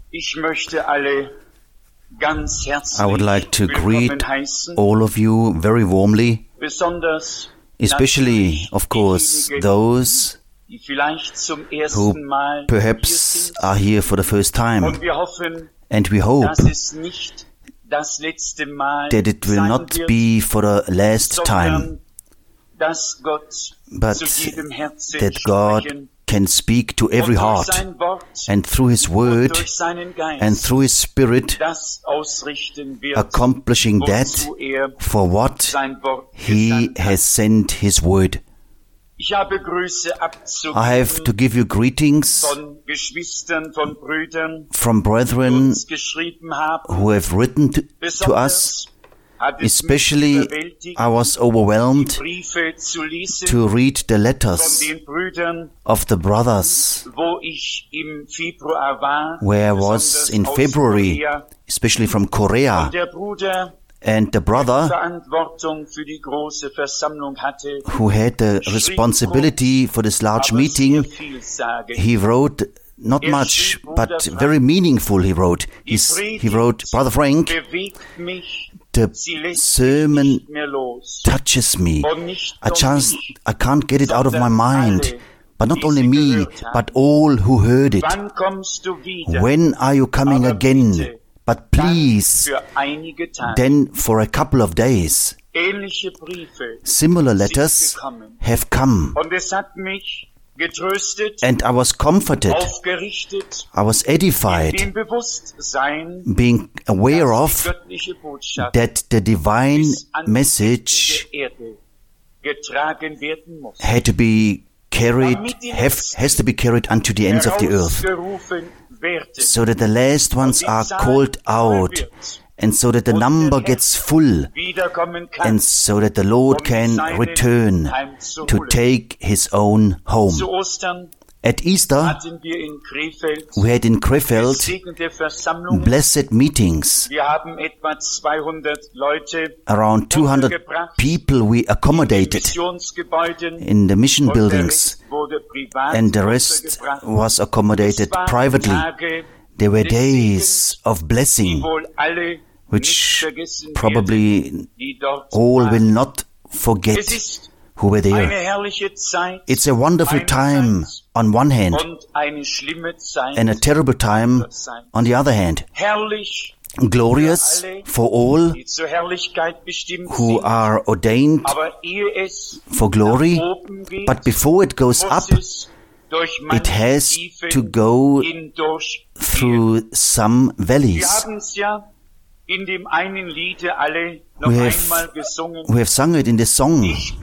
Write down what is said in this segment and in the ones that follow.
I would like to greet all of you very warmly, especially, of course, those who perhaps are here for the first time. And we hope that it will not be for the last time, but that God can speak to every heart, and through His Word and through His Spirit accomplishing that for what He has sent His Word. I have to give you greetings from brethren who have written to us. Especially, I was overwhelmed to read the letters of the brothers where I was in February, especially from Korea. And the brother who had the responsibility for this large meeting, he wrote not much, but very meaningful he wrote. He wrote, Brother Frank, the sermon touches me. I can't get it out of my mind. But not only me, but all who heard it. When are you coming again? But please, then for a couple of days. Similar letters have come. And I was comforted, I was edified, being aware of that the divine message had to be carried, has to be carried unto the ends of the earth, so that the last ones are called out, and so that the number gets full, and so that the Lord can return to take His own home. At Easter, we had in Krefeld blessed meetings. Around 200 people we accommodated in the mission buildings, and the rest was accommodated privately. There were days of blessing, which probably all will not forget who were there. It's a wonderful time on one hand, and a terrible time on the other hand. Glorious for all who are ordained for glory, but before it goes up, it has to go through some valleys. We have sung it in the song.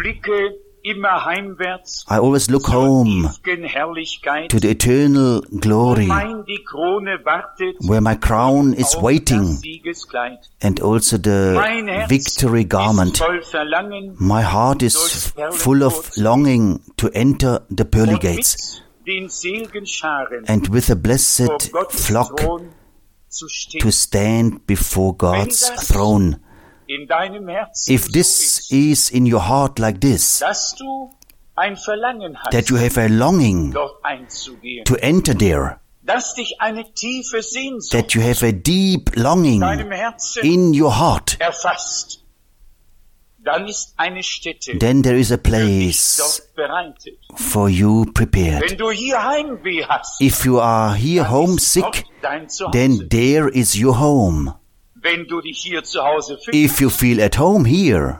I always look home to the eternal glory, where my crown is waiting, and also the victory garment. My heart is full of longing to enter the pearly gates, and with a blessed flock to stand before God's throne. If this is in your heart like this, that you have a longing to enter there, that you have a deep longing in your heart, then there is a place for you prepared. If you are here homesick, then there is your home. If you feel at home here,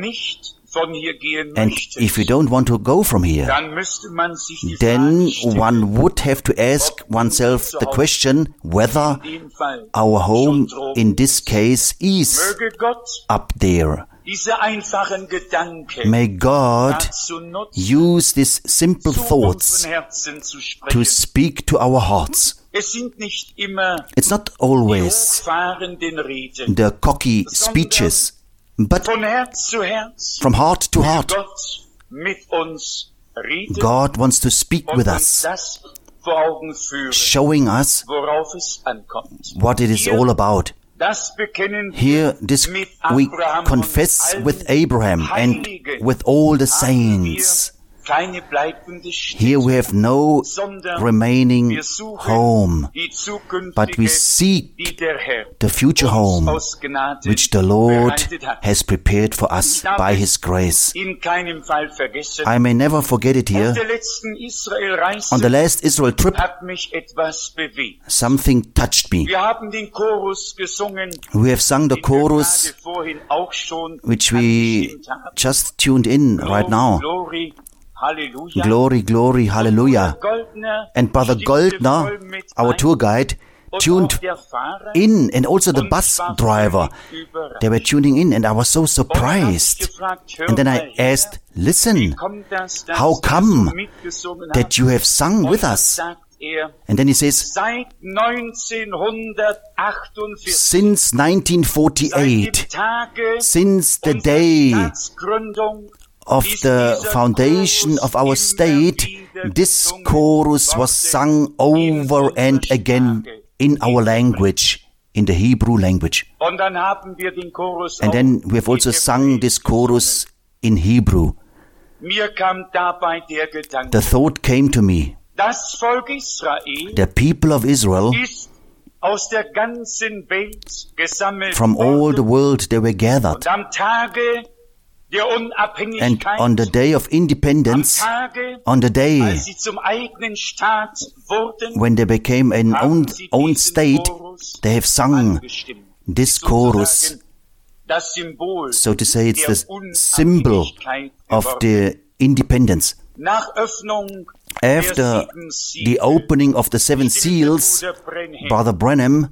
and if you don't want to go from here, then one would have to ask oneself the question whether our home in this case is up there. May God use these simple thoughts to speak to our hearts. It's not always the cocky speeches, but from heart to heart, God wants to speak with us, showing us what it is all about. Here, this we confess with Abraham and with all the saints, Here we have no remaining home, but we seek the future home which the Lord has prepared for us by His grace. I may never forget it here. On the last Israel trip, something touched me. We have sung the chorus, which we just tuned in right now. Glory, glory, hallelujah. And Brother Goldner, our tour guide, tuned in, and also the bus driver, they were tuning in, and I was so surprised. And then I asked, listen, how come that you have sung with us? And then he says, since 1948, since the day of the foundation of our state, this chorus was sung over and again in our language, in the Hebrew language. And then we have also sung this chorus in Hebrew. The thought came to me, the people of Israel, from all the world they were gathered. And on the day of independence, on the day when they became an own state, they have sung this chorus. So to say, it's the symbol of the independence. After the opening of the 7 seals, Brother Branham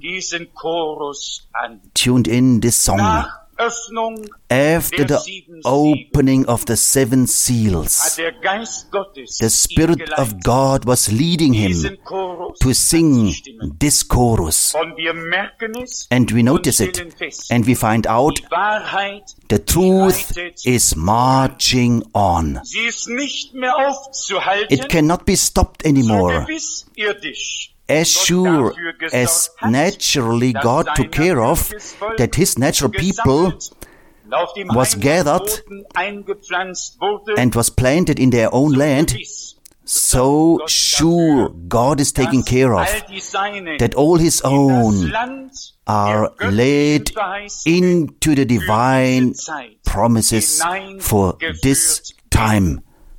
tuned in this song. After the opening of the 7 seals, the Spirit of God was leading him to sing this chorus. And we notice it, and we find out the truth is marching on. It cannot be stopped anymore. As sure as naturally God took care of that His natural people was gathered and was planted in their own land, so sure God is taking care of that all His own are led into the divine promises for this time.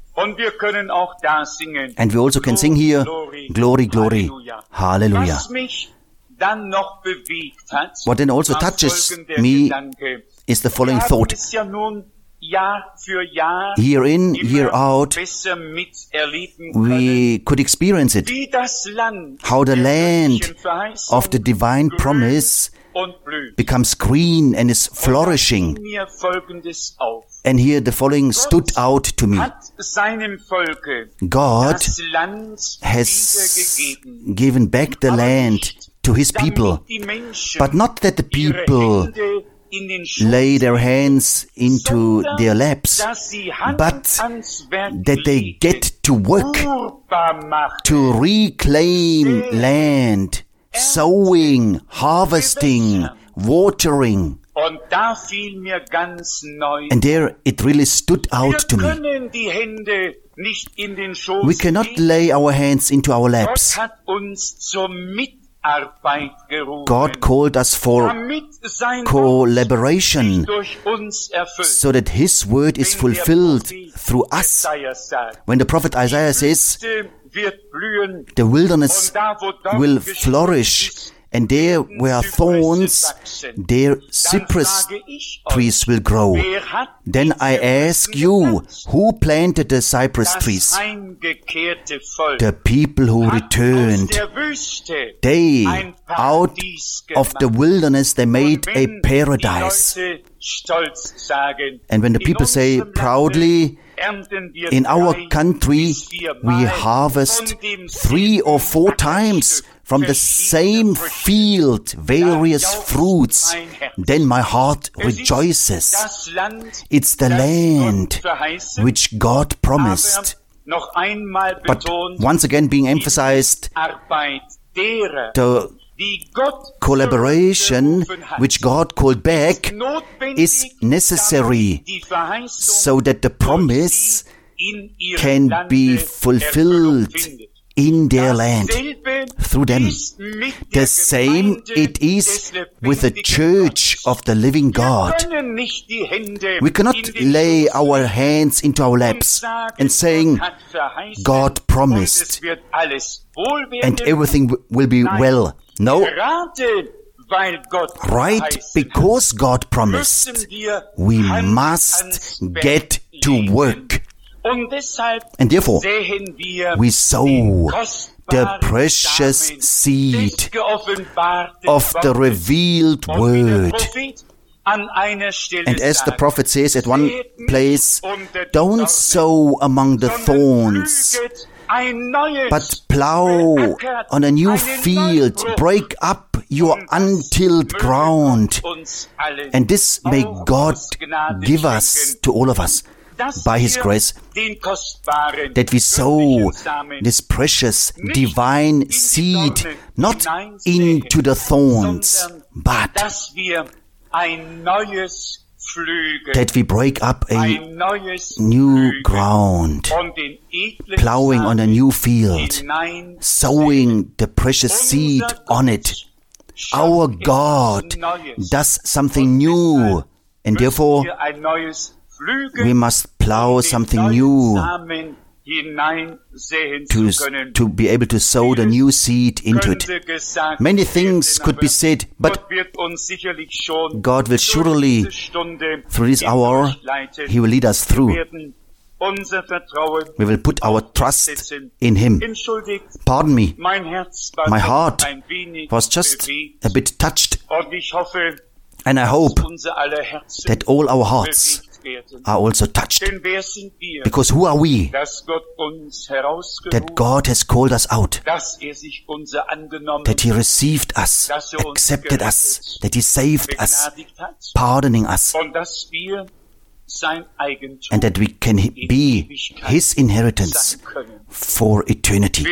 And we also can sing here, glory, glory, hallelujah. What then also touches me is the following thought. Year in, year out, we could experience it. How the land of the divine promise becomes green and is flourishing. And here the following stood out to me. God has given back the land to His people, but not that the people lay their hands into their laps, but that they get to work to reclaim land, sowing, harvesting, watering. And there it really stood out to me. We cannot lay our hands into our laps. God called us for collaboration so that His word is fulfilled through us. When the prophet Isaiah says, the wilderness will flourish, and there where thorns, there cypress trees will grow. Then I ask you, who planted the cypress trees? The people who returned. They, out of the wilderness, they made a paradise. And when the people say proudly, in our country we harvest 3 or 4 times from the same field various fruits, then my heart rejoices. It's the land which God promised. But once again being emphasized, the collaboration which God called back is necessary so that the promise can be fulfilled in their land through them. The same it is with the church of the living God. We cannot lay our hands into our laps and saying, God promised and everything will be well. No. Right, because God promised, we must get to work. And therefore, we sow the precious seed of the revealed word. And as the prophet says at one place, don't sow among the thorns, but plow on a new field, break up your untilled ground. And this may God give us, to all of us, by His grace, that we sow this precious divine seed not into the thorns, but that we break up a new ground, plowing on a new field, sowing the precious seed on it. Our God does something new, and therefore we must plow something new to be able to sow the new seed into it. Many things could be said, but God will surely, through this hour, He will lead us through. We will put our trust in Him. Pardon me, my heart was just a bit touched, and I hope that all our hearts are also touched. Because who are we? That God has called us out, that He received us, accepted us, that He saved us, pardoning us, and that we can be His inheritance for eternity.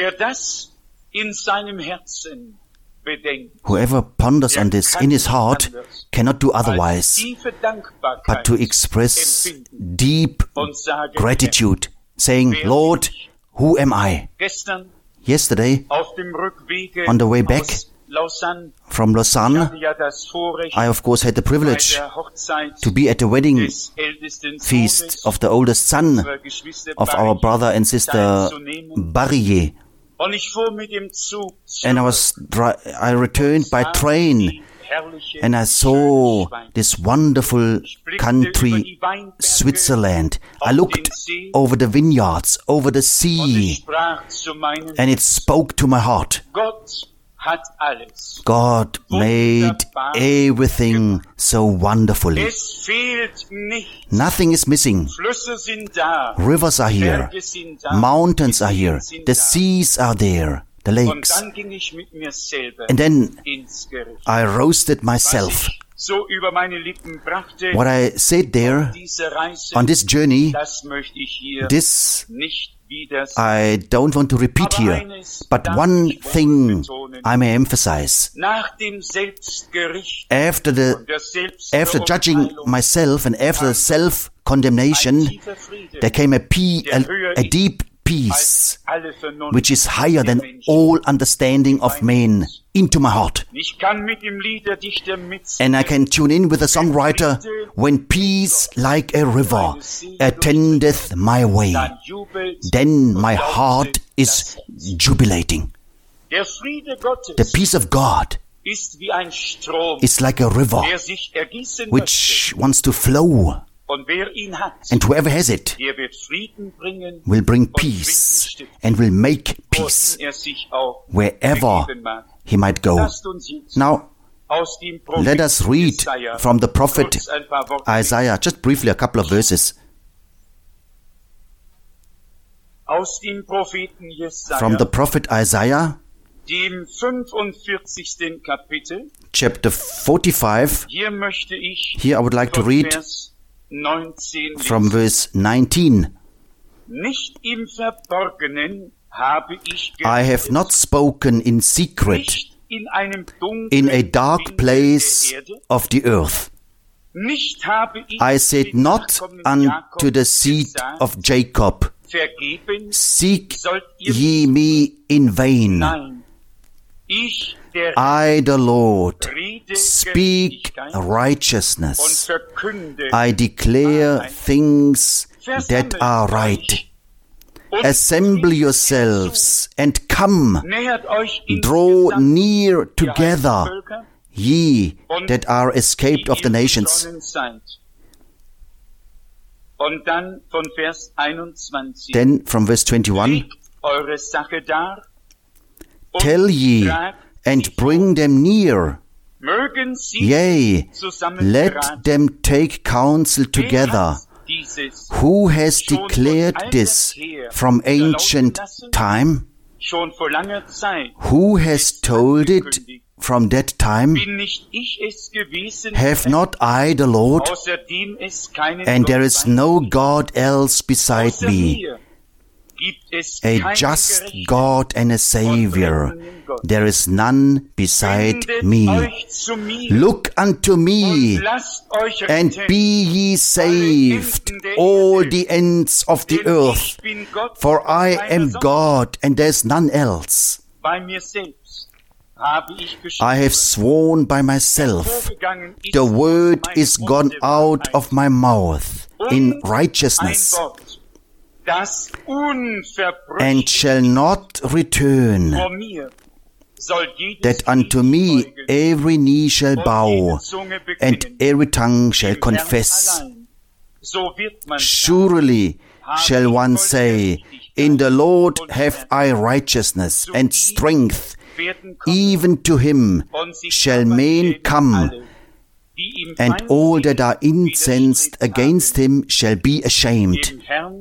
Whoever ponders on this in his heart cannot do otherwise but to express deep gratitude, saying, Lord, who am I? Yesterday, on the way back from Lausanne, I of course had the privilege to be at the wedding feast of the oldest son of our brother and sister Barrier. And I returned by train, and I saw this wonderful country, Switzerland. I looked over the vineyards, over the sea, and it spoke to my heart. God made everything so wonderfully. Nothing is missing. Rivers are here. Mountains are here. The seas are there. The lakes. And then I roasted myself. What I said there on this journey, this I don't want to repeat here, but one thing I may emphasize. After judging myself and after self-condemnation, there came a deep peace, which is higher than all understanding of men, into my heart. And I can tune in with the songwriter, when peace like a river attendeth my way, then my heart is jubilating. The peace of God is like a river which wants to flow. And whoever has it will bring peace and will make peace wherever he might go. Now, let us read from the prophet Isaiah, just briefly a couple of verses. From the prophet Isaiah, chapter 45, here I would like to read from verse 19. I have not spoken in secret in a dark place of the earth. I said not unto the seed of Jacob, seek ye me in vain. I, the Lord, speak righteousness. I declare things that are right. Assemble yourselves and come. Draw near together, ye that are escaped of the nations. Then from verse 21, tell ye and bring them near. Yea, let them take counsel together. Who has declared this from ancient time? Who has told it from that time? Have not I the Lord? And there is no God else beside me. A just God and a Savior. There is none beside me. Look unto me, and be ye saved, all the ends of the earth. For I am God, and there is none else. I have sworn by myself, the word is gone out of my mouth in righteousness, and shall not return, that unto me every knee shall bow, and every tongue shall confess. Surely shall one say, in the Lord have I righteousness and strength, even to him shall men come, and all that are incensed against him shall be ashamed.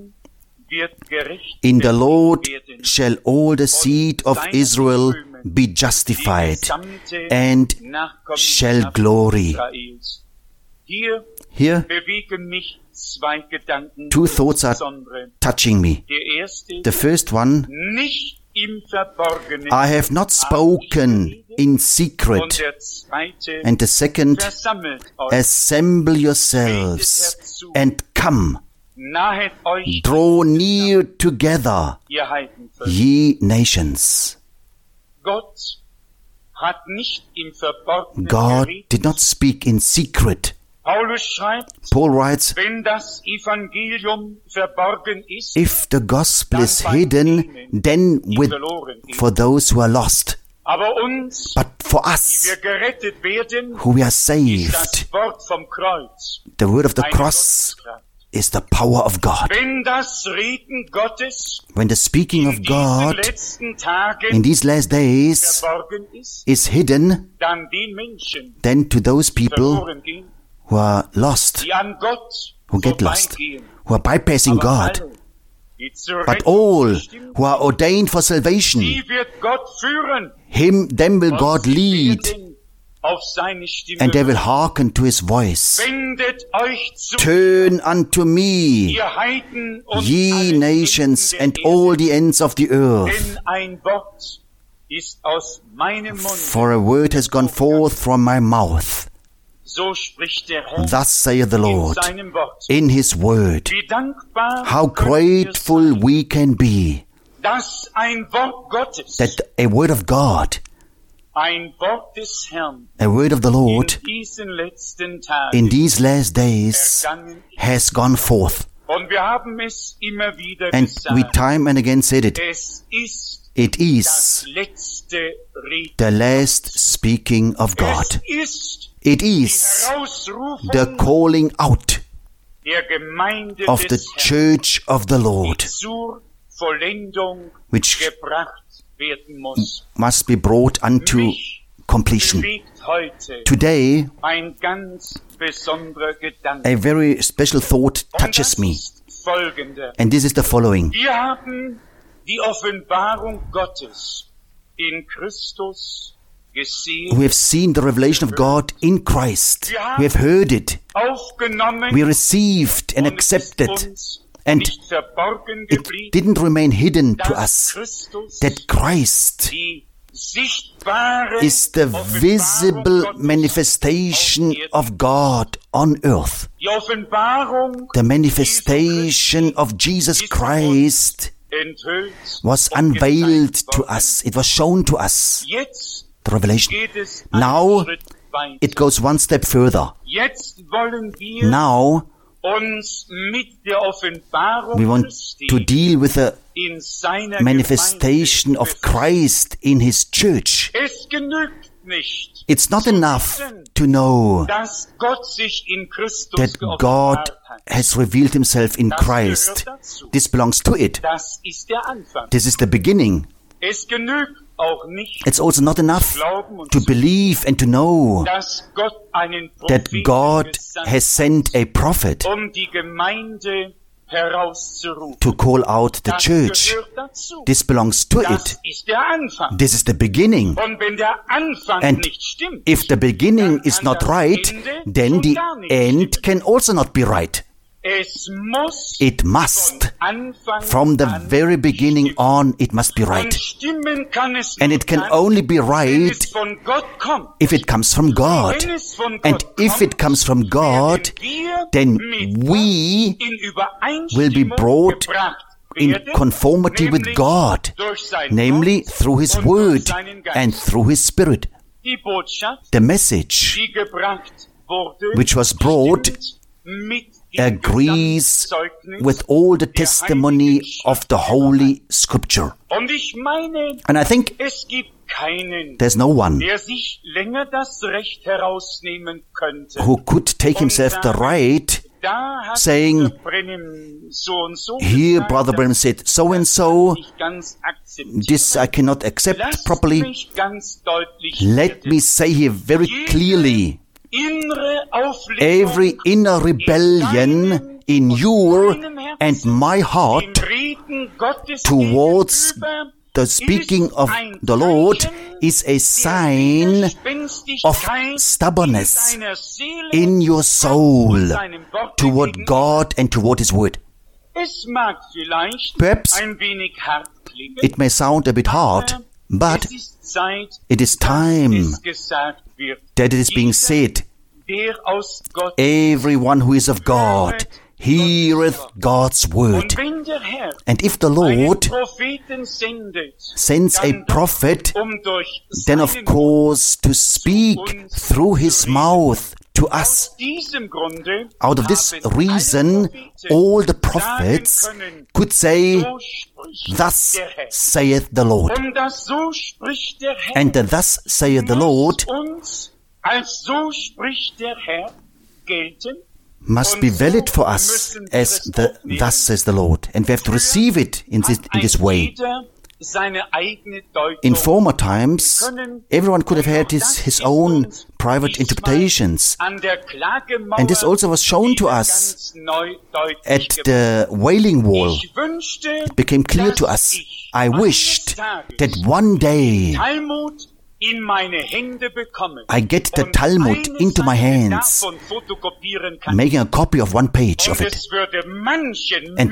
In the Lord shall all the seed of Israel be justified, and shall glory. Here, two thoughts are touching me. The first one, I have not spoken in secret. And the second, assemble yourselves and come. Draw near together, ye nations. God did not speak in secret. Paul writes, if the gospel is hidden, then for those who are lost. But for us, who we are saved, the word of the cross is the power of God. When the speaking of God in these last days is hidden, then to those people who are lost, who get lost, who are bypassing God, but all who are ordained for salvation, them will God lead, and they will hearken to his voice. Turn unto me, ye nations, and all the ends of the earth. For a word has gone forth from my mouth. Thus saith the Lord in his word. How grateful we can be that a word of God, a word of the Lord in these last days has gone forth. And we time and again said it. It is the last speaking of God. It is the calling out of the church of the Lord, which must be brought unto completion. Today, a very special thought touches me, and this is the following. We have seen the revelation of God in Christ. We have heard it. We received and accepted. And it didn't remain hidden to us that Christ is the visible manifestation of God on earth. The manifestation of Jesus Christ was unveiled to us. It was shown to us. The revelation. Now it goes one step further. Now we want to deal with the manifestation of Christ in His church. It's not enough to know that God has revealed Himself in Christ. This belongs to it. This is the beginning. It's also not enough to believe and to know that God has sent a prophet to call out the church. This belongs to it. This is the beginning. And if the beginning is not right, then the end can also not be right. It must. From the very beginning on, it must be right. And it can only be right if it comes from God. And if it comes from God, then we will be brought in conformity with God, namely through His Word and through His Spirit. The message which was brought agrees with all the testimony of the Holy Scripture. And I think there's no one who could take himself the right saying, here Brother Branham said so and so, this I cannot accept properly. Let me say here very clearly, every inner rebellion in your and my heart towards the speaking of the Lord is a sign of stubbornness in your soul toward God and toward His Word. Perhaps it may sound a bit hard, but it is time that it is being said, everyone who is of God heareth God's word. And if the Lord sends a prophet, then of course to speak through his mouth to us. Out of this reason, all the prophets could say, thus saith the Lord. And the thus saith the Lord must be valid for us as the thus says the Lord. And we have to receive it in this way. In former times, everyone could have had his own private interpretations. And this also was shown to us at the Wailing Wall. It became clear to us. I wished that one day I get the Talmud into my hands, making a copy of one page of it. And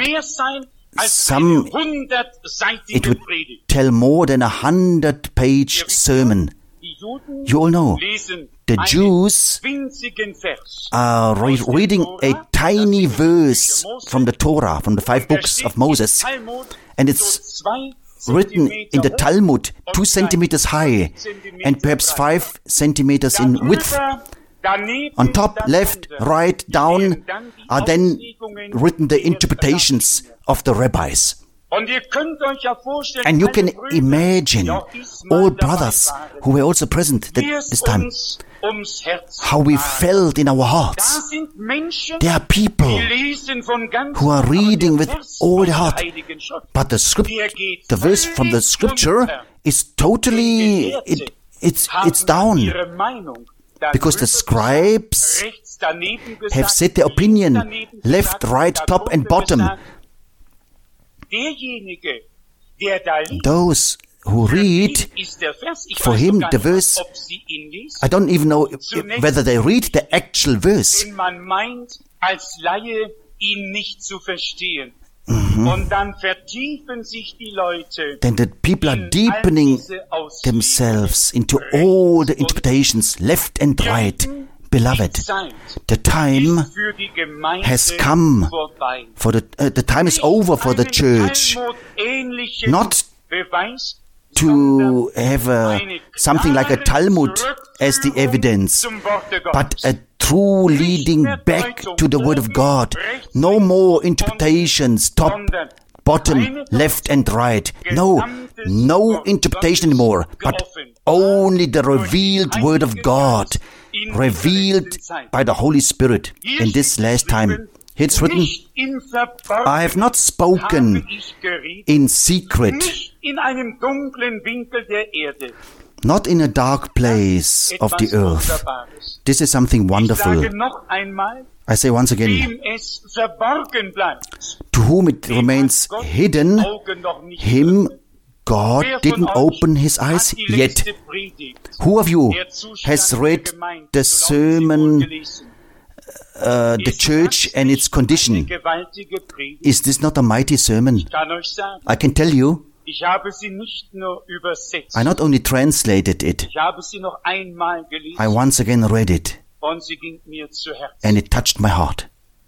it would tell more than 100-page sermon. You all know, the Jews are reading a tiny verse from the Torah, from the 5 books of Moses, and it's written in the Talmud 2 centimeters high and perhaps 5 centimeters in width. On top, left, right, down are then written the interpretations of the rabbis. And you can imagine all brothers who were also present at this time, how we felt in our hearts. There are people who are reading with all their heart, but the verse from the Scripture is totally, it's down. Because the scribes have said their opinion, left, right, top and bottom. Those who read, for him the verse, I don't even know whether they read the actual verse. Then the people are deepening themselves into all the interpretations, left and right. Beloved, the time has come for the time is over for the church, not to have something like a Talmud as the evidence, but a true leading back to the Word of God. No more interpretations, top, bottom, left and right. No interpretation anymore, but only the revealed Word of God, revealed by the Holy Spirit in this last time. It's written, I have not spoken in secret, not in a dark place of the earth. This is something wonderful. I say once again, to whom it remains hidden, him God didn't open his eyes yet. Who of you has read the sermon, the church and its condition? Is this not a mighty sermon? I can tell you, I not only translated it, I once again read it, and it touched my heart.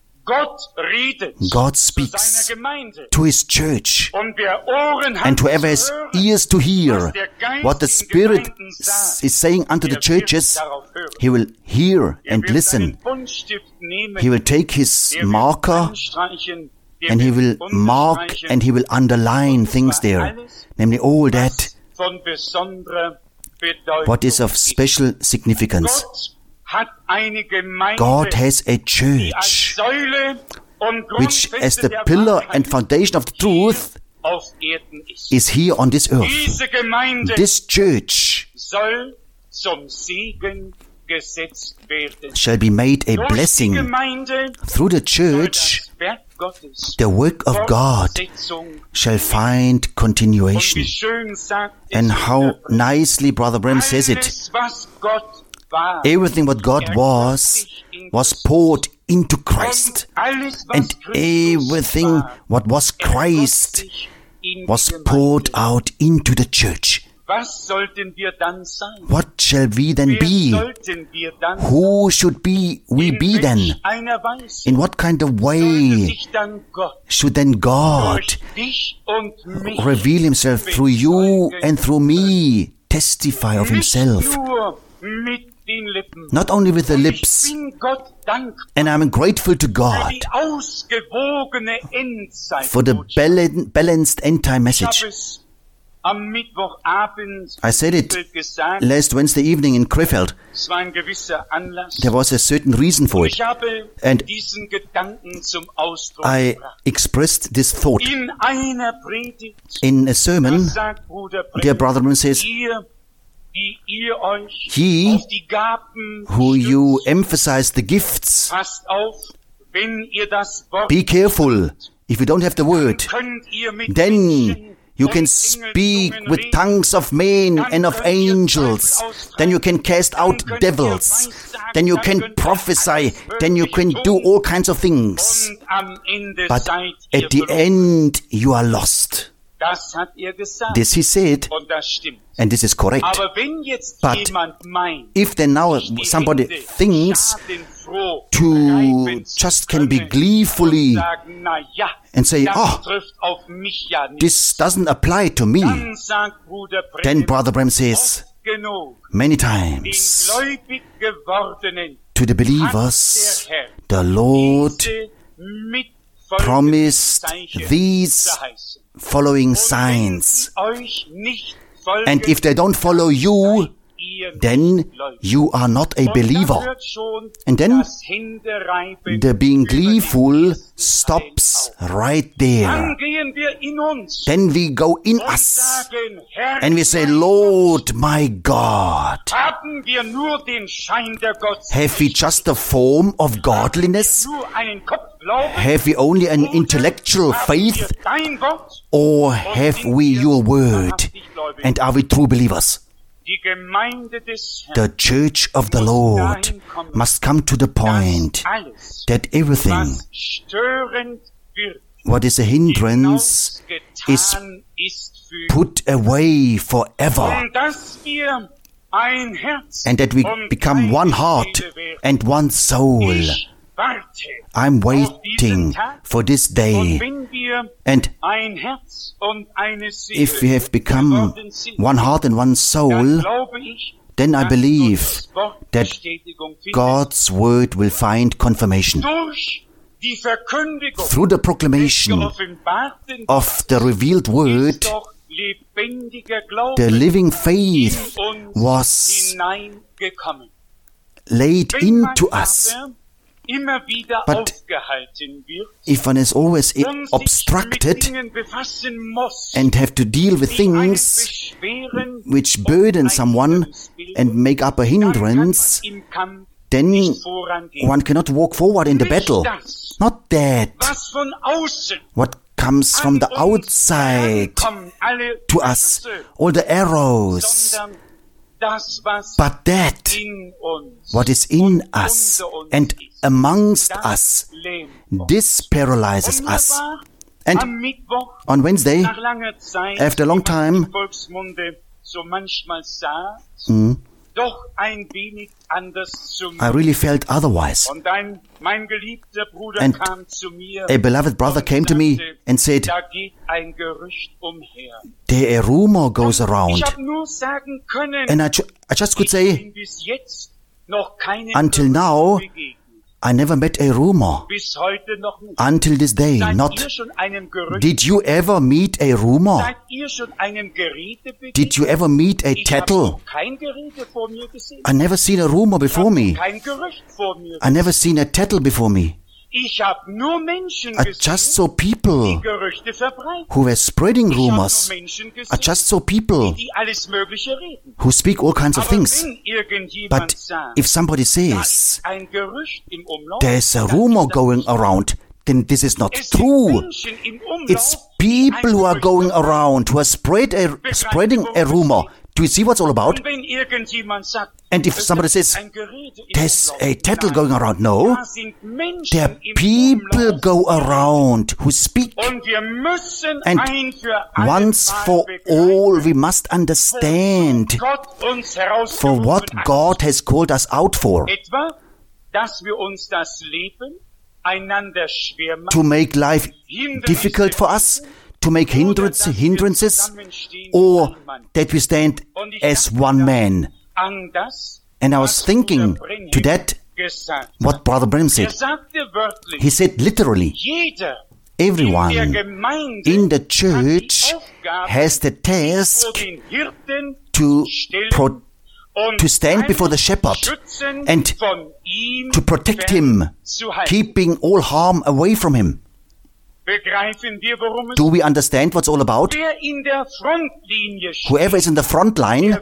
God speaks to His church, and whoever has ears to hear what the Spirit is saying unto the churches, he will hear and listen. He will take his marker and he will mark and he will underline things there, namely all that what is of special significance. God has a church which, as the pillar and foundation of the truth, is here on this earth. This church shall be made a blessing. Through the church, the work of God shall find continuation. And how nicely Brother Branham says it. Everything what God was poured into Christ. And everything what was Christ was poured out into the church. What shall we then be? Who should we be then? In what kind of way should then God reveal Himself through you and through me, testify of Himself? Not only with the lips, and I'm grateful to God for the balanced end-time message. I said it last Wednesday evening in Krefeld. There was a certain reason for it. And I expressed this thought. In a sermon, dear Brother Branham says, Ye who you emphasize the gifts, be careful. If you don't have the word, then you can speak with tongues of men and of angels. Then you can cast out devils. Then you can prophesy. Then you can do all kinds of things. But at the end, you are lost. This he said, and this is correct. But if then now somebody thinks to just can be gleefully and say, this doesn't apply to me, then Brother Branham says, many times to the believers, the Lord promised these following signs. And if they don't follow you, then you are not a believer. And then the being gleeful stops right there. Then we go in us and we say, Lord, my God, have we just the form of godliness? Have we only an intellectual faith? Or have we your word? And are we true believers? The church of the Lord must come to the point that everything what is a hindrance is put away forever. And that we become one heart and one soul. I'm waiting for this day. And if we have become one heart and one soul, then I believe that God's word will find confirmation. Through the proclamation of the revealed word, the living faith was laid into us. But if one is always obstructed and have to deal with things which burden someone and make up a hindrance, then one cannot walk forward in the battle. Not that. What comes from the outside to us, all the arrows, but that what is in us and amongst us, this paralyzes us. And on Wednesday, after a long time, I really felt otherwise. And a beloved brother came to me and said, a rumor goes around. And I just could say, until now, I never met a rumor. Until this day, not. Did you ever meet a rumor? Did you ever meet a tattle? I never seen a rumor before me. I never seen a tattle before me. I just saw people who were spreading rumors. I just saw people who speak all kinds of things. But if somebody says there's a rumor going around, then this is not true. It's people who are going around, who are spreading a rumor. Do you see what's all about? And if somebody says, there's a tattle going around, no. There are people go around who speak. And once for all, we must understand for what God has called us out for. To make life difficult for us, to make hindrances, or that we stand as one man. And I was thinking to that what Brother Branham said. He said literally, everyone in the church has the task to stand before the shepherd and to protect him, keeping all harm away from him. Do we understand what's all about? Whoever is in the front line,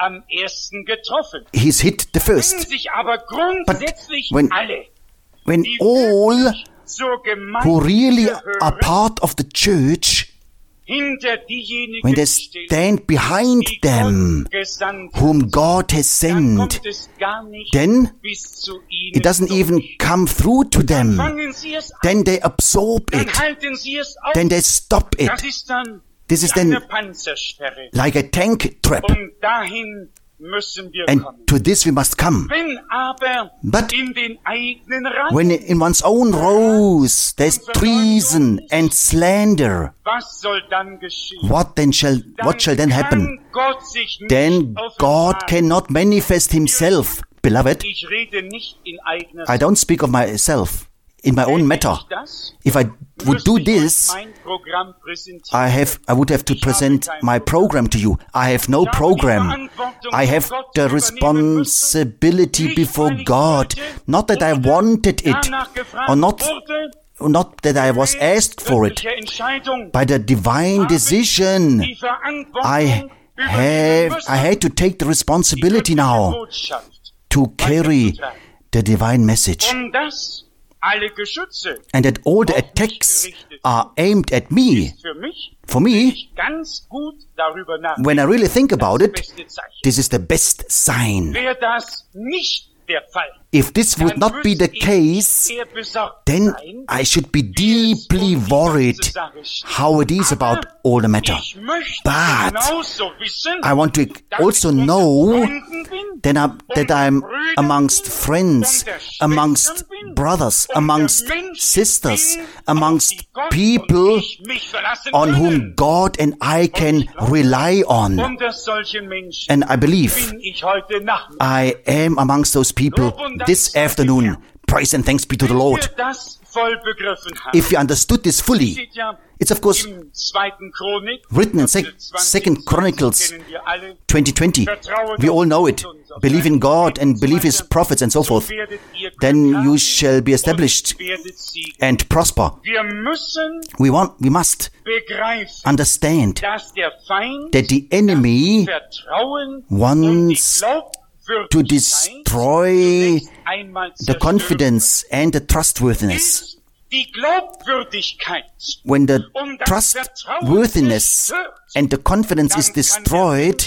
he's hit the first. But when all who really are part of the church, when they stand behind them, whom God has sent, then it doesn't even come through to them. Then they absorb it. Then they stop it. This is then like a tank trap. And to this we must come. But when in one's own rows there's treason and slander, what shall then happen? Then God cannot manifest himself. Beloved, I don't speak of myself in my own matter. If I would do this, I would have to present my program to you. I have no program. I have the responsibility before God. Not that I wanted it, or not that I was asked for it. By the divine decision, I had to take the responsibility now to carry the divine message. And that all the attacks are aimed at me. For me, when I really think about it, this is the best sign. If this would not be the case, then I should be deeply worried how it is about all the matter. But I want to also know that I'm amongst friends, amongst brothers, amongst sisters, amongst people on whom God and I can rely on. And I believe I am amongst those people this afternoon. Praise and thanks be to the Lord. If you understood this fully, it's of course written in 2 Chronicles 20:20. We all know it. Believe in God and believe His prophets and so forth. Then you shall be established and prosper. We must understand that the enemy wants to destroy the confidence and the trustworthiness. When the trustworthiness and the confidence is destroyed,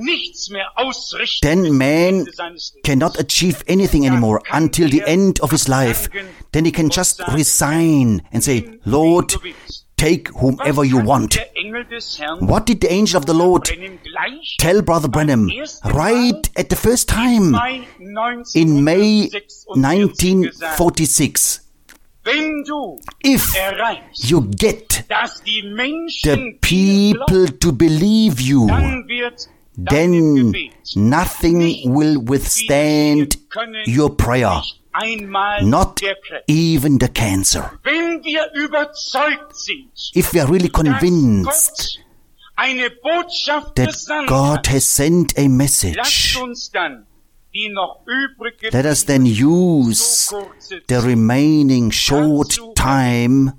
then man cannot achieve anything anymore until the end of his life. Then he can just resign and say, Lord, take whomever you want. What did the angel of the Lord tell Brother Branham right at the first time in May 1946? If you get the people to believe you, then nothing will withstand your prayer. Not even the cancer. If we are really convinced that God has sent a message, let us then use the remaining short time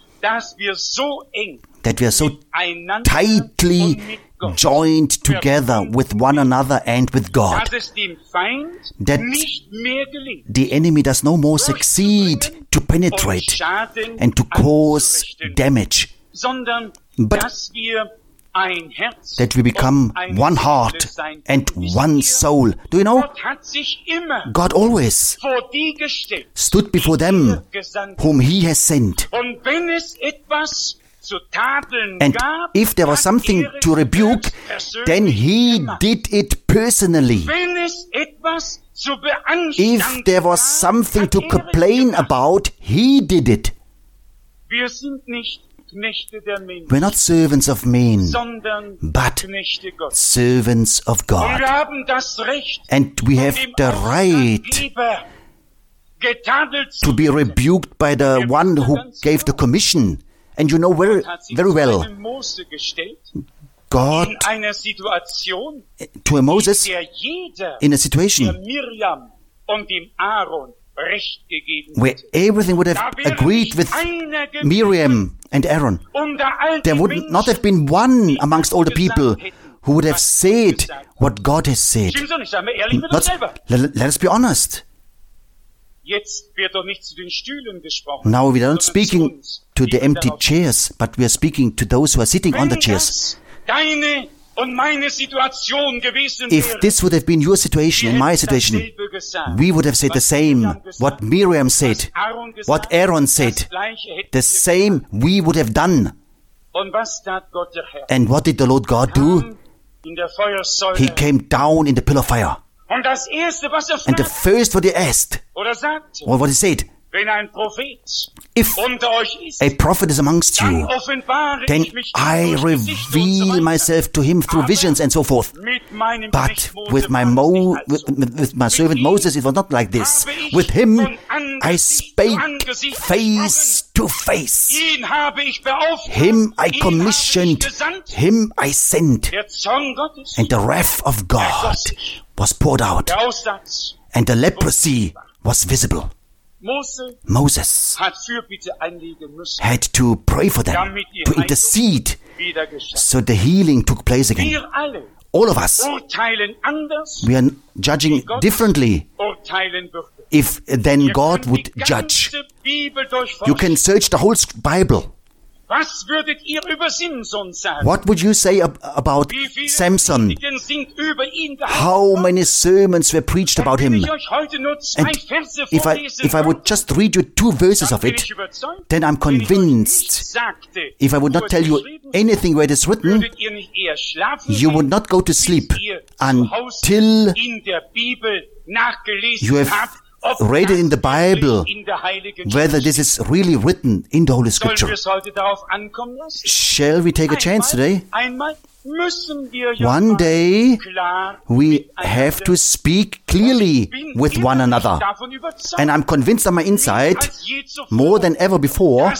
that we are so tightly joined together with one another and with God, that the enemy does no more succeed to penetrate and to cause damage, but that we become one heart and one soul. Do you know? God always stood before them whom He has sent. And if there was something to rebuke, then He did it personally. If there was something to complain about, He did it. We're not servants of men, but servants of God. And we have the right to be rebuked by the one who gave the commission. And you know very, very well, God to Moses in a situation where everything would have agreed with Miriam and Aaron. There would not have been one amongst all the people who would have said what God has said. Let us be honest. Now we are not speaking to the empty chairs, but we are speaking to those who are sitting on the chairs. If this would have been your situation and my situation, we would have said the same. What Miriam said, what Aaron said, the same we would have done. And what did the Lord God do? He came down in the pillar of fire. And the first what He asked, or what He said, if a prophet is amongst you, then I reveal myself to him through visions and so forth. But with my servant Moses, it was not like this. With him, I spake face to face. Him I commissioned, him I sent. And the wrath of God was poured out, and the leprosy was visible. Moses had to pray for them, to intercede, so the healing took place again. All of us, we are judging differently. If then God would judge, you can search the whole Bible What would you say about Samson? How many sermons were preached about him? And if I would just read you 2 verses of it, then I'm convinced, if I would not tell you anything where it is written, you would not go to sleep until you have read it in the Bible, whether this is really written in the Holy Scripture. Shall we take a chance today? One day, we have to speak clearly with one another. And I'm convinced on my inside, more than ever before,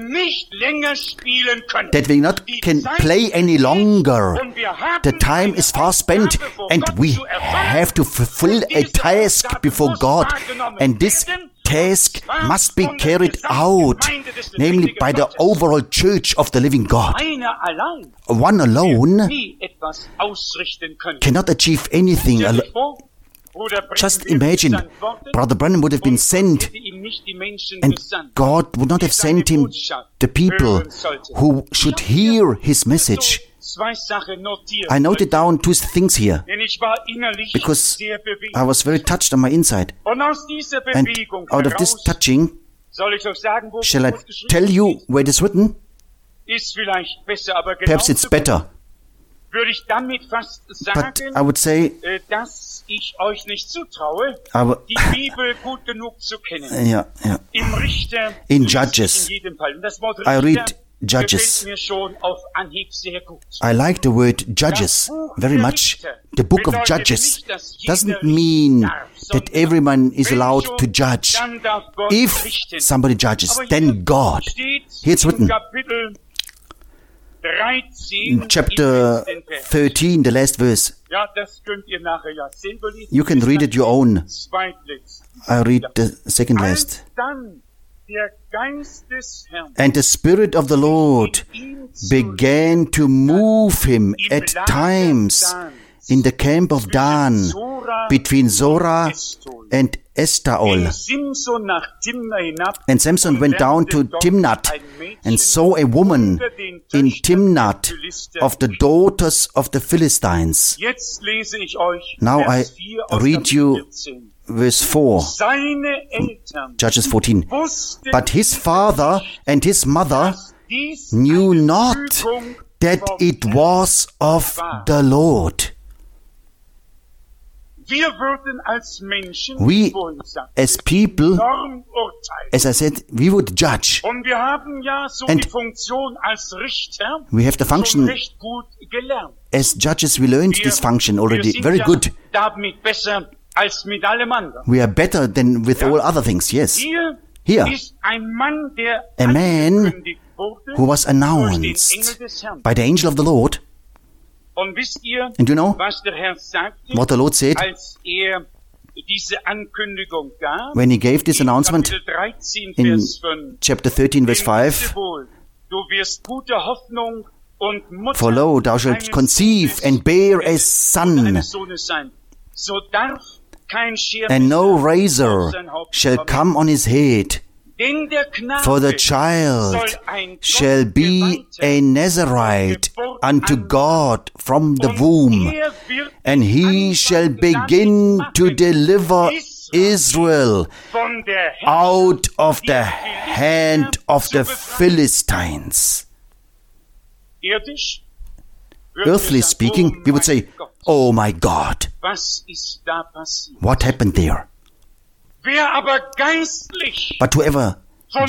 that we not can play any longer. The time is far spent, and we have to fulfill a task before God. And this task must be carried out, namely by the overall church of the living God. One alone cannot achieve anything. Just imagine, Brother Branham would have been sent, and God would not have sent him the people who should hear his message. I noted down 2 things here, because I was very touched on my inside. And out of this touching, shall I tell you where it is written? Perhaps it's better. But I would say, in Judges, I read Judges. I like the word Judges very much. The book of Judges doesn't mean that everyone is allowed to judge. If somebody judges, then God. Here it's written. In chapter 13, the last verse. You can read it your own. I read the second last. And the Spirit of the Lord began to move him at times in the camp of Dan, between Zorah and Estaol. And Samson went down to Timnath and saw a woman in Timnath of the daughters of the Philistines. Now I read you verse 4, Judges 14. But his father and his mother knew not that it was of the Lord. We, as people, as I said, we would judge. And we have the function as judges. We learned this function already. Very good. We are better than with all other things, yes. Here, a man who was announced by the angel of the Lord. And you know what the Lord said when he gave this announcement in chapter 13, verse 5? For lo, thou shalt conceive and bear a son, and no razor shall come on his head. For the child shall be a Nazarite unto God from the womb, and he shall begin to deliver Israel out of the hand of the Philistines. Earthly speaking, we would say, oh my God, what happened there? But whoever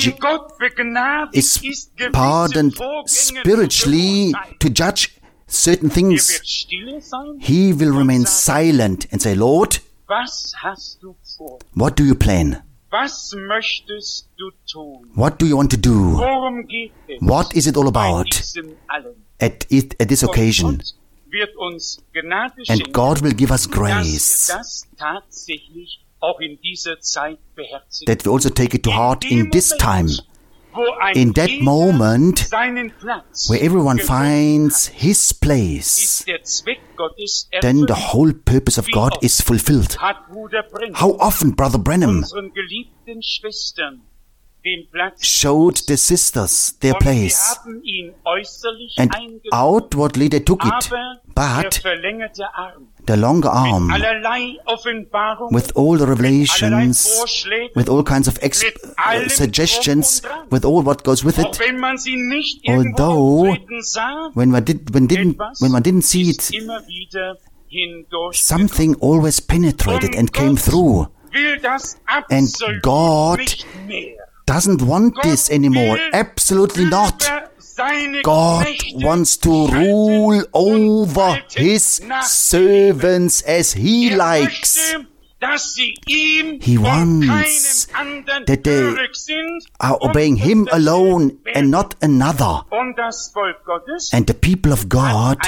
is pardoned spiritually to judge certain things, he will remain silent and say, Lord, what do you plan? What do you want to do? What is it all about at this occasion? And God will give us grace that we also take it to heart in this time. In that moment where everyone finds his place, then the whole purpose of God is fulfilled. How often, Brother Branham, showed the sisters their place, and outwardly they took it, but the longer arm, with all the revelations, with all kinds of suggestions, with all what goes with it, although when one didn't see it, something always penetrated and came through. And God doesn't want this anymore. Absolutely not. God wants to rule over His servants as He likes. He wants that they are obeying Him alone and not another. And the people of God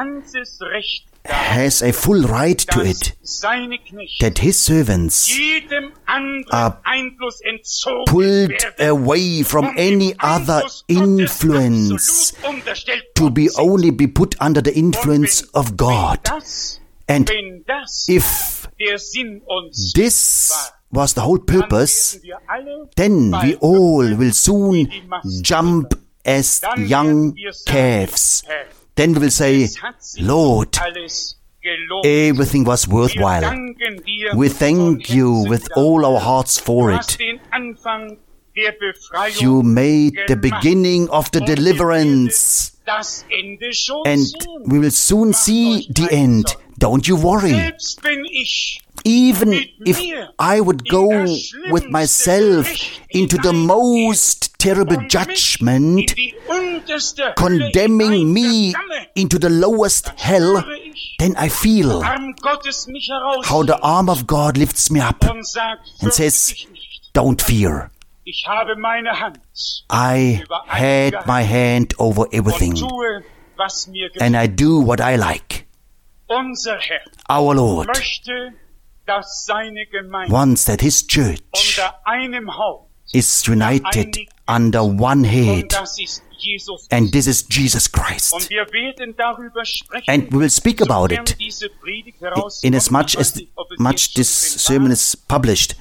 has a full right to it, that His servants are pulled away from any other influence to only be put under the influence of God. And if this was the whole purpose, then we all will soon jump as young calves. Then we will say, Lord, everything was worthwhile. We thank you with all our hearts for it. You made the beginning of the deliverance, and we will soon see the end. Don't you worry. Even if I would go with myself into the most terrible judgment, condemning me into the lowest hell, then I feel how the arm of God lifts me up and says, don't fear. I had my hand over everything, and I do what I like. Our Lord wants that His church is united under one head, and this is Jesus Christ. And we will speak about it inasmuch as much this sermon is published,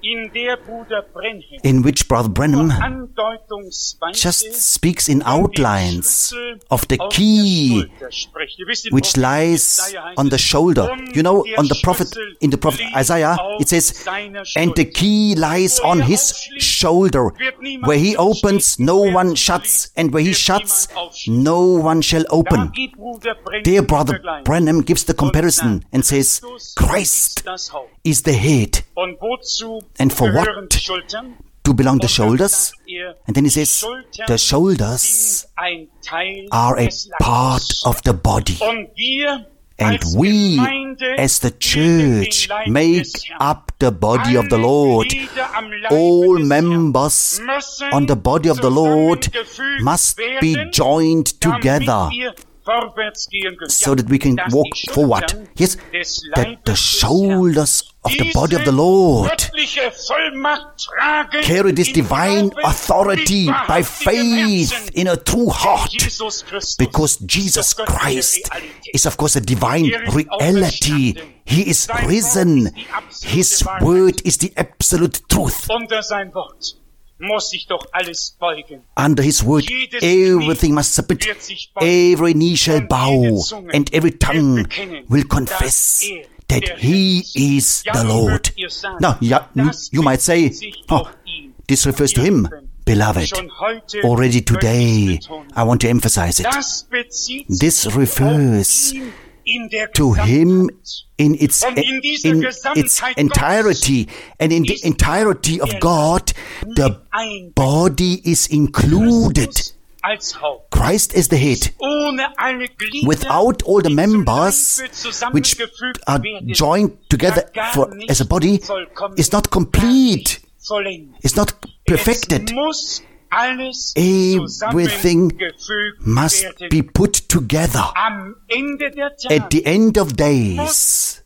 in which Brother Branham just speaks in outlines of the key which lies on the shoulder. You know, in the prophet Isaiah, it says, and the key lies on his shoulder. Where he opens, no one shuts, and where he shuts, no one shall open. There, Brother Branham gives the comparison and says, Christ is the head. And for what do belong the shoulders? And then he says, the shoulders are a part of the body. And we, as the church, make up the body of the Lord. All members on the body of the Lord must be joined together, so that we can walk forward. Yes, that the shoulders of the body of the Lord carry this divine authority by faith in a true heart, because Jesus Christ is, of course, a divine reality. He is risen. His word is the absolute truth. Under His word, everything must submit. Every knee shall bow, and every tongue will confess that He is the Lord. Now, you might say, oh, this refers to Him. Beloved, already today, I want to emphasize it. This refers to Him in its entirety, and in the entirety of God, the body is included. Christ is the head. Without all the members which are joined together as a body, is not complete. It's not perfected. Everything must be put together. At the end of days,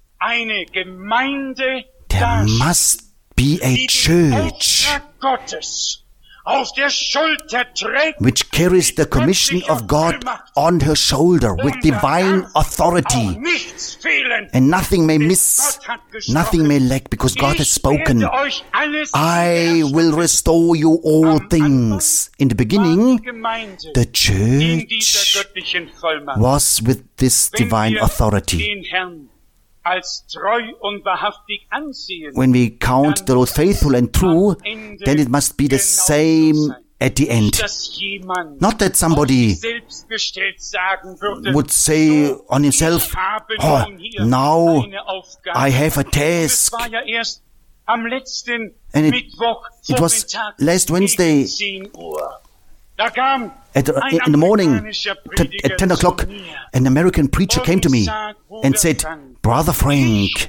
there must be a church which carries the commission of God on her shoulder with divine authority. And nothing may miss, nothing may lack, because God has spoken. I will restore you all things. In the beginning, the church was with this divine authority. When we count the Lord faithful and true, then it must be the same at the end. Not that somebody would say on himself, oh, now I have a task. And it was last Wednesday in the morning at 10 o'clock, an American preacher came to me and said, Brother Frank,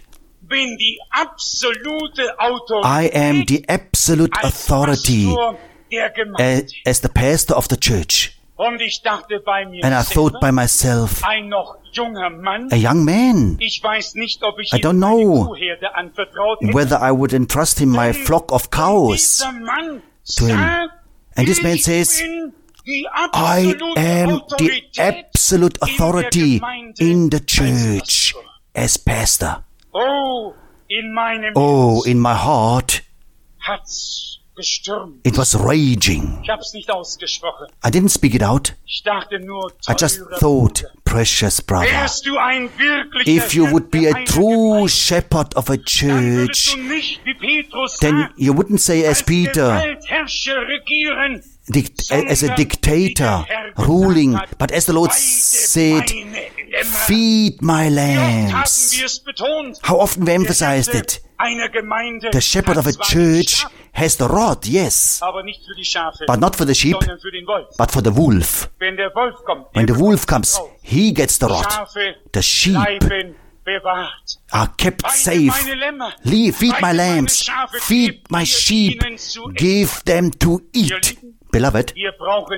I am the absolute authority as the pastor of the church. And I thought by myself, a young man. I don't know whether I would entrust him my flock of cows to him. And this man says, I am the absolute authority in the church as pastor. Oh, in my heart, it was raging. I didn't speak it out. I just thought, precious brother, if you would be a true shepherd of a church, then you wouldn't say as Peter, as a dictator ruling, but as the Lord said, feed my lambs. How often we emphasized it. The shepherd of a church has the rod, yes, but not for the sheep, but for the wolf. When the wolf comes, he gets the rod. The sheep are kept safe. Feed my lambs, feed my sheep, give them to eat. Beloved, we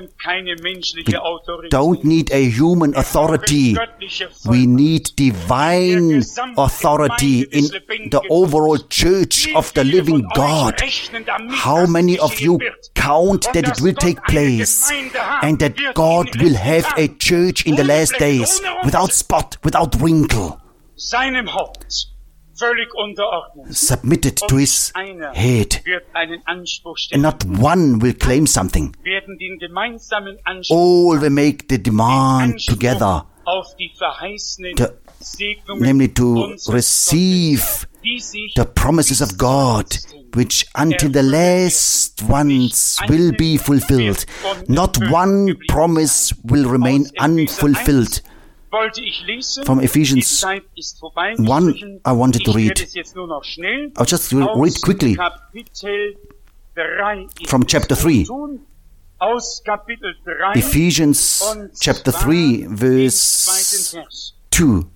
don't need a human authority. We need divine authority in the overall church of the living God. How many of you count that it will take place and that God will have a church in the last days without spot, without wrinkle, submitted to his head, and not one will claim something. All will make the demand together, namely to receive the promises of God, which until the last ones will be fulfilled. Not one promise will remain unfulfilled. From Ephesians 1, I wanted to read. I'll just read quickly from chapter 3. Ephesians chapter 3, verse 2.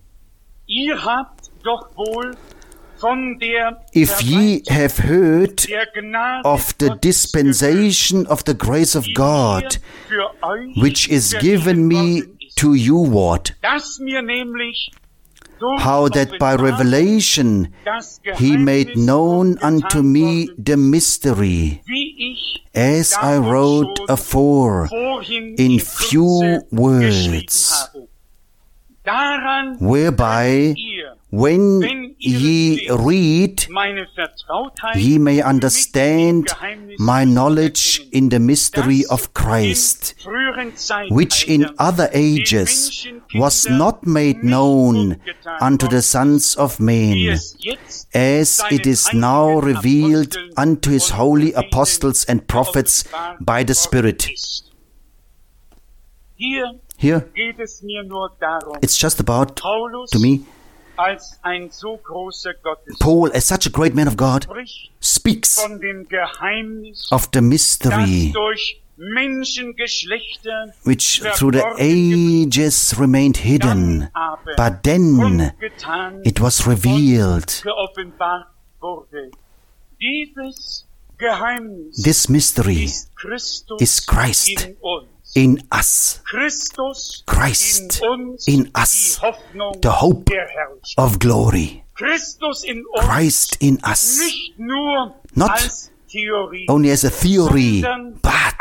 If ye have heard of the dispensation of the grace of God, which is given me to you what? How that by revelation he made known unto me the mystery, as I wrote afore in few words, whereby when ye read, ye may understand my knowledge in the mystery of Christ, which in other ages was not made known unto the sons of men, as it is now revealed unto his holy apostles and prophets by the Spirit. Here, it's just about, to me, Paul, as such a great man of God, speaks of the mystery which through the ages remained hidden, but then it was revealed. This mystery is Christ in us. Christ in us, the hope of glory. Christ in us, not only as a theory, but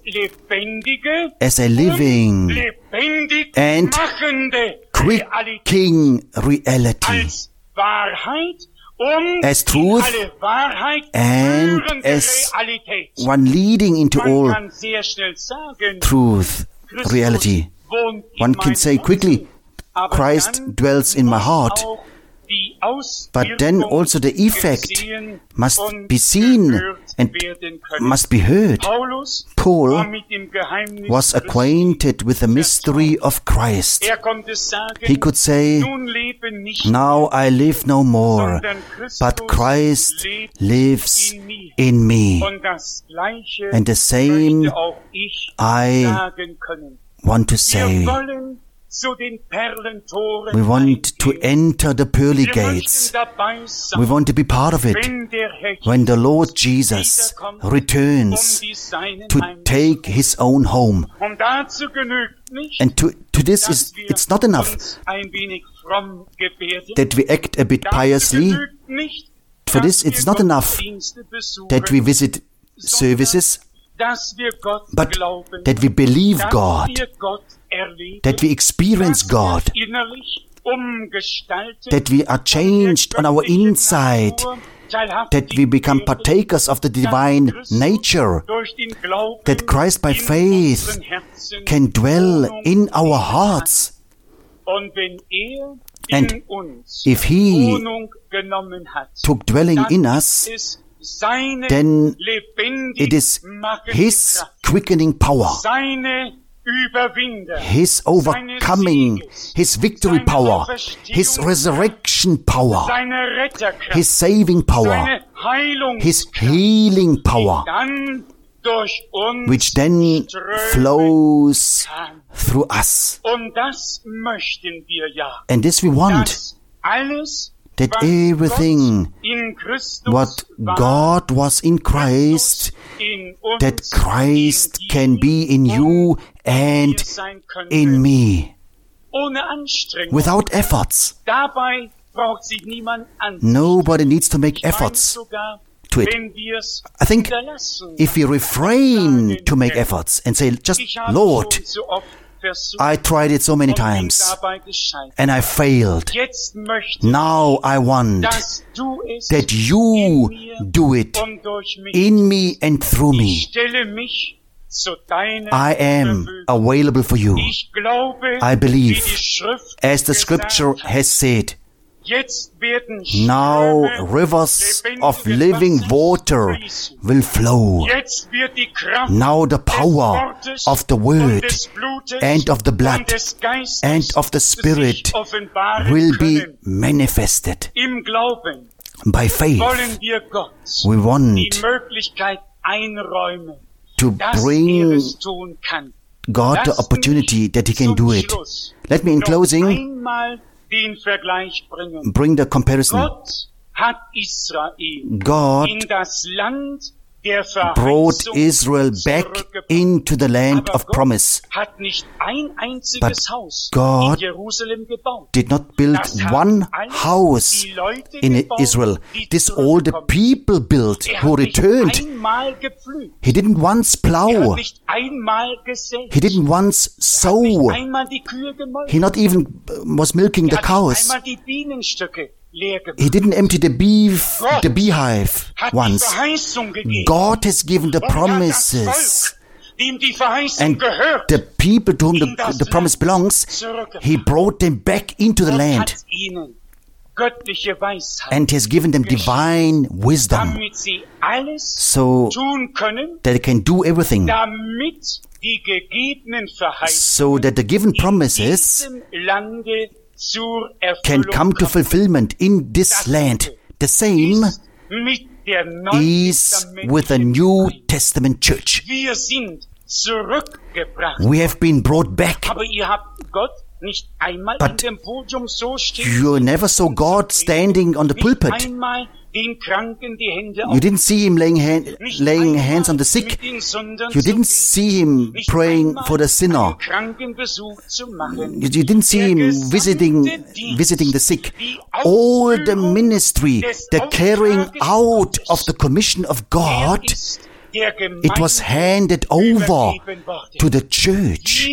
as a living and quickening reality, as truth and as one leading into all truth, reality. One can say quickly, Christ dwells in my heart, but then also the effect must be seen and must be heard. Paul was acquainted with the mystery of Christ. He could say, now I live no more, but Christ lives in me. And the same I want to say. We want to enter the pearly gates. We want to be part of it when the Lord Jesus returns to take His own home. And to this it's not enough that we act a bit piously. For this it's not enough that we visit services, but that we believe God, that we experience God, that we are changed on our inside, that we become partakers of the divine nature, that Christ by faith can dwell in our hearts. And if He took dwelling in us, then it is His quickening power, His overcoming, His victory power, His resurrection power, His saving power, His healing power, which then flows through us. And this we want, that everything what God was in Christ, that Christ can be in you and in me, without efforts. Nobody needs to make efforts to it. I think if we refrain to make efforts and say, just Lord, I tried it so many times and I failed. Now I want that you do it in me and through me. I am available for you. I believe, as the scripture has said, now rivers of living water will flow. Now the power of the Word and of the blood and of the Spirit will be manifested. By faith, we want to bring God the opportunity that He can do it. Let me in closing bring the comparison. God brought Israel back into the land of promise. But God did not build one house in Israel. This all the people built who returned. He didn't once plow. He didn't once sow. He not even was milking the cows. He didn't empty the beehive once. God has given the promises. And the people to whom the promise belongs, He brought them back into the land. And He has given them divine wisdom so that they can do everything. So that the given promises can come to fulfillment in this land. The same is with the New Testament church. We have been brought back. But you never saw God standing on the pulpit You didn't see him laying hands on the sick. You didn't see him praying for the sinner. You didn't see him visiting the sick. All the ministry, the carrying out of the commission of God, it was handed over to the church.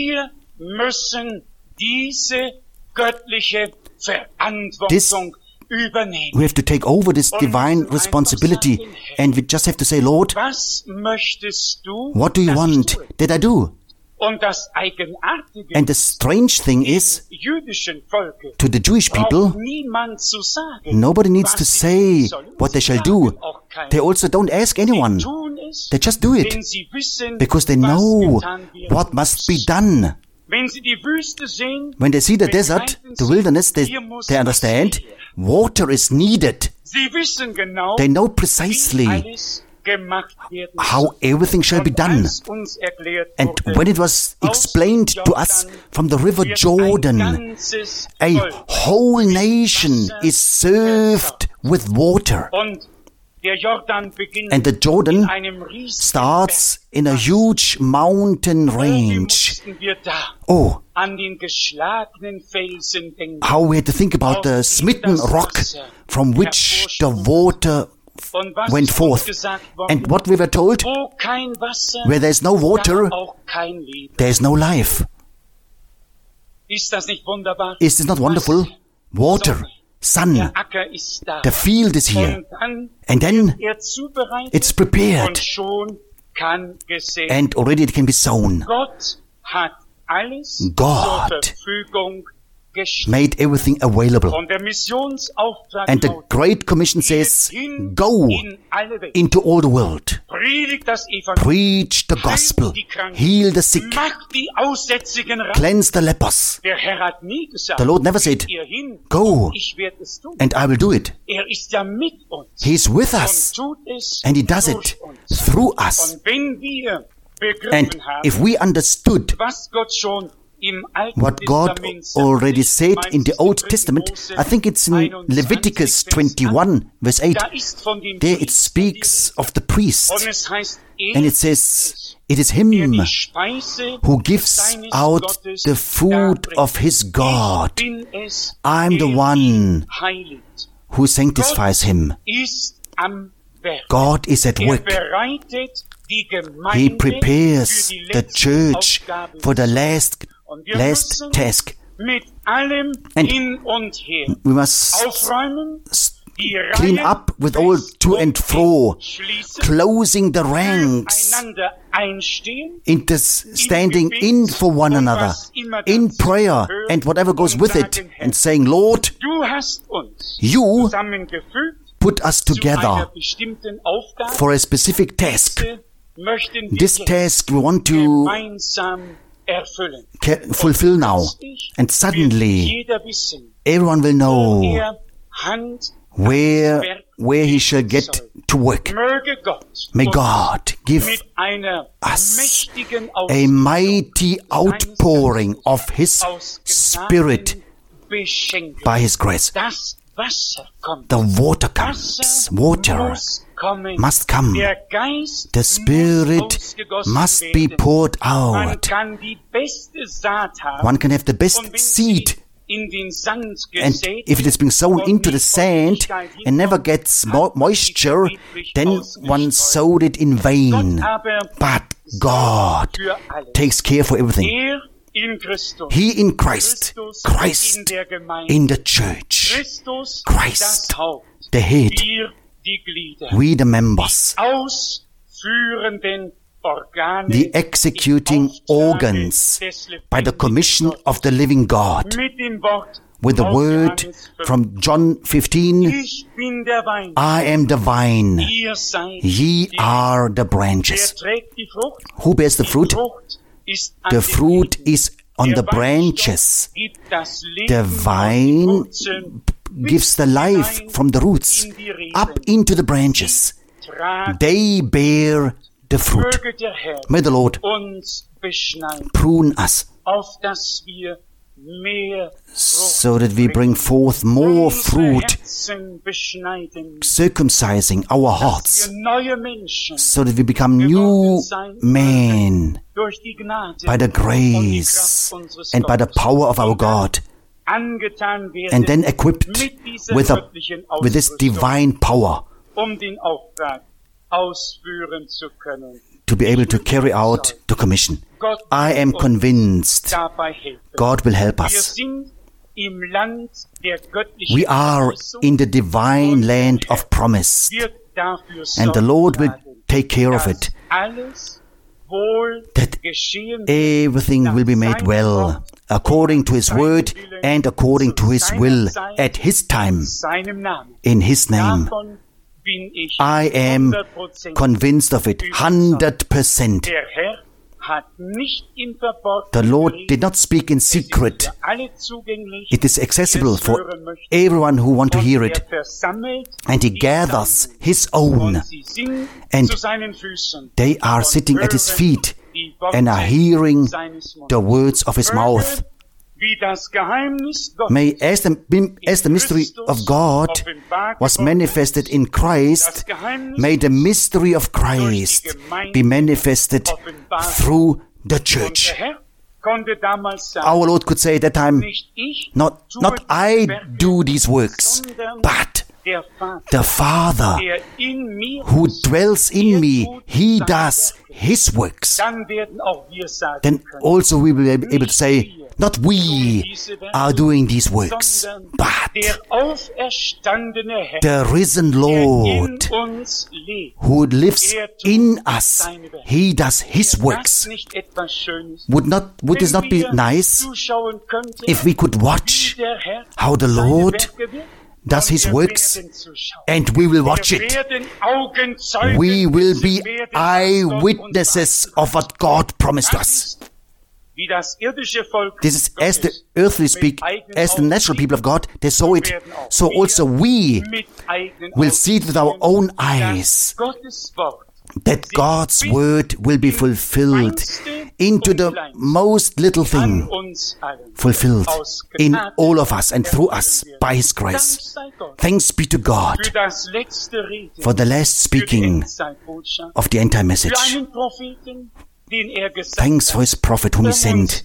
We have to take over this divine responsibility, and we just have to say, Lord, what do you want that I do? And the strange thing is, to the Jewish people, nobody needs to say what they shall do. They also don't ask anyone. They just do it, because they know what must be done. When they see the desert, the wilderness, they understand water is needed. They know precisely how everything shall be done. And when it was explained to us from the river Jordan, a whole nation is served with water. And the Jordan starts in a huge mountain range. Oh, how we had to think about the smitten rock from which the water went forth. And what we were told, where there is no water, there is no life. Is this not wonderful? Water. Sun, the field is here, and then it's prepared, and already it can be sown. God made everything available. And the Great Commission says, go into all the world, preach the gospel, heal the sick, cleanse the lepers. The Lord never said, go, and I will do it. He is with us, and He does it through us. And if we understood what God already said in the Old Testament, I think it's in Leviticus 21, verse 8. There it speaks of the priest, and it says, it is him who gives out the food of his God. I'm the one who sanctifies him. God is at work. He prepares the church for the last task. And we must clean up with all to and fro, closing the ranks, standing in for one another, in prayer and whatever goes with it, and saying, Lord, you put us together for a specific task. This task we want to fulfill now. And suddenly, everyone will know where he shall get to work. May God give us a mighty outpouring of His Spirit by His grace. The water comes. Water must come. The Spirit must be poured out. One can have the best seed, and if it is being sown into the sand and never gets moisture, then one sowed it in vain. But God takes care for everything. He in Christ, Christ in the church, Christ the head, we the members, the executing organs by the commission of the living God. With the word from John 15, I am the vine, ye are the branches. Who bears the fruit? The fruit is on the branches. The vine gives the life from the roots up into the branches. They bear the fruit. May the Lord prune us so that we bring forth more fruit, circumcising our hearts, so that we become new men by the grace and by the power of our God, and then equipped with this divine power to be able to carry out the commission. I am convinced God will help us. We are in the divine land of promise, and the Lord will take care of it, that everything will be made well, according to His word and according to His will, at His time, in His name. I am convinced of it, 100%. The Lord did not speak in secret. It is accessible for everyone who wants to hear it. And He gathers His own. And they are sitting at His feet and are hearing the words of His mouth. May, as the mystery of God was manifested in Christ, may the mystery of Christ be manifested through the church. Our Lord could say at that time, not I do these works, but the Father who dwells in me, He does His works. Then also we will be able to say, not we are doing these works, but the risen Lord who lives in us, He does His works. Would this not be nice if we could watch how the Lord does His works, and we will watch it? We will be eyewitnesses of what God promised us. This is as the earthly speak, as the natural people of God, they saw it. So also we will see it with our own eyes, that God's word will be fulfilled into the most little thing, fulfilled in all of us and through us by His grace. Thanks be to God for the last speaking of the end-time message. Thanks for His prophet whom He sent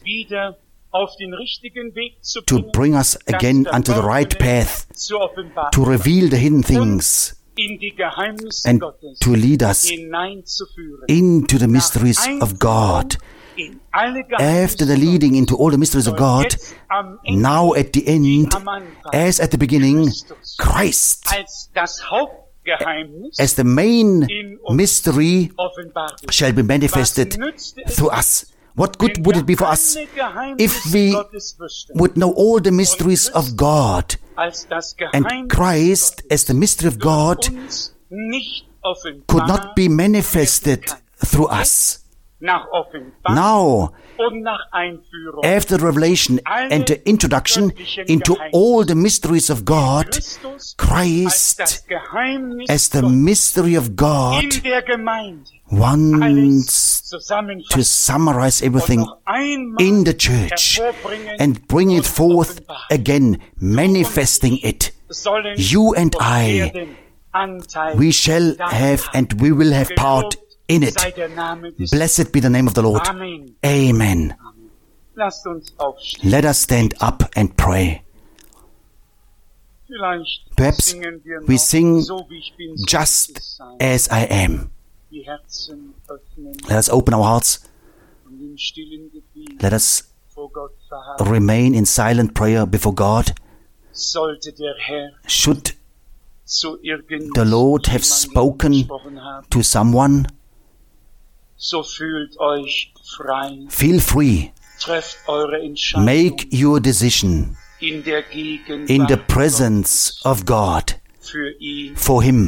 to bring us again unto the right path, to reveal the hidden things, and to lead us into the mysteries of God. After the leading into all the mysteries of God, now at the end, as at the beginning, Christ as the main mystery shall be manifested through us. What good would it be for us if we would know all the mysteries of God, and Christ as the mystery of God could not be manifested through us? Now, after revelation and the introduction into all the mysteries of God, Christ, as the mystery of God, wants to summarize everything in the church and bring it forth again, manifesting it. You and I, we shall have and we will have part in it. Blessed be the name of the Lord. Amen. Let us stand up and pray. Perhaps we sing Just As I Am. Let us open our hearts. Let us remain in silent prayer before God. Should the Lord have spoken to someone, feel free. Make your decision in the presence of God for Him.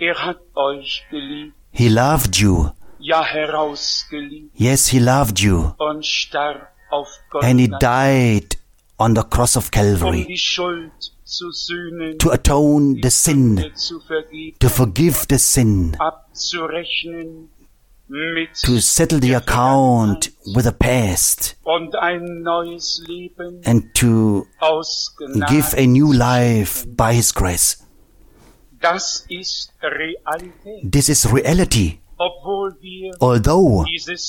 He loved you. Yes, He loved you. And He died on the cross of Calvary to atone the sin, to forgive the sin, to settle the account with the past and to give a new life by His grace. This is reality. Although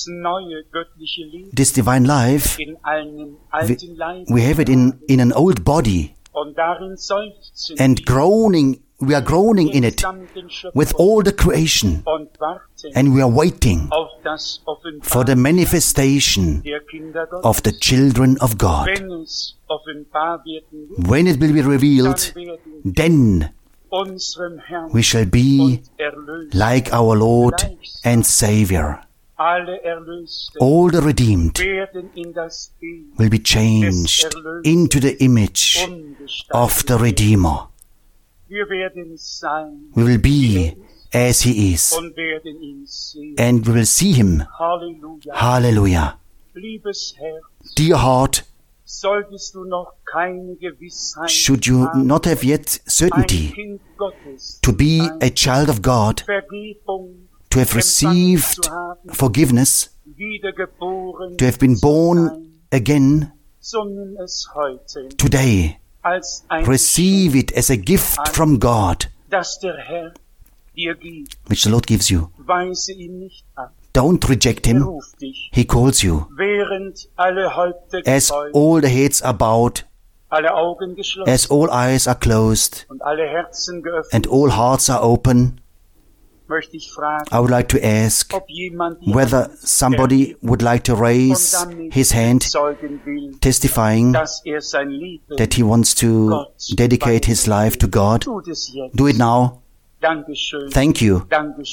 this divine life, we have it in an old body, and we are groaning in it with all the creation, and we are waiting for the manifestation of the children of God. When it will be revealed, then we shall be like our Lord and Savior. All the redeemed will be changed into the image of the Redeemer. We will be as He is, and we will see Him. Hallelujah. Dear heart, should you not have yet certainty to be a child of God, to have received forgiveness, to have been born again today? Receive it as a gift from God, which the Lord gives you. Don't reject Him. He calls you. As all the heads are bowed, as all eyes are closed, and all hearts are open, I would like to ask whether somebody would like to raise his hand, testifying that he wants to dedicate his life to God. Do it now. Thank you.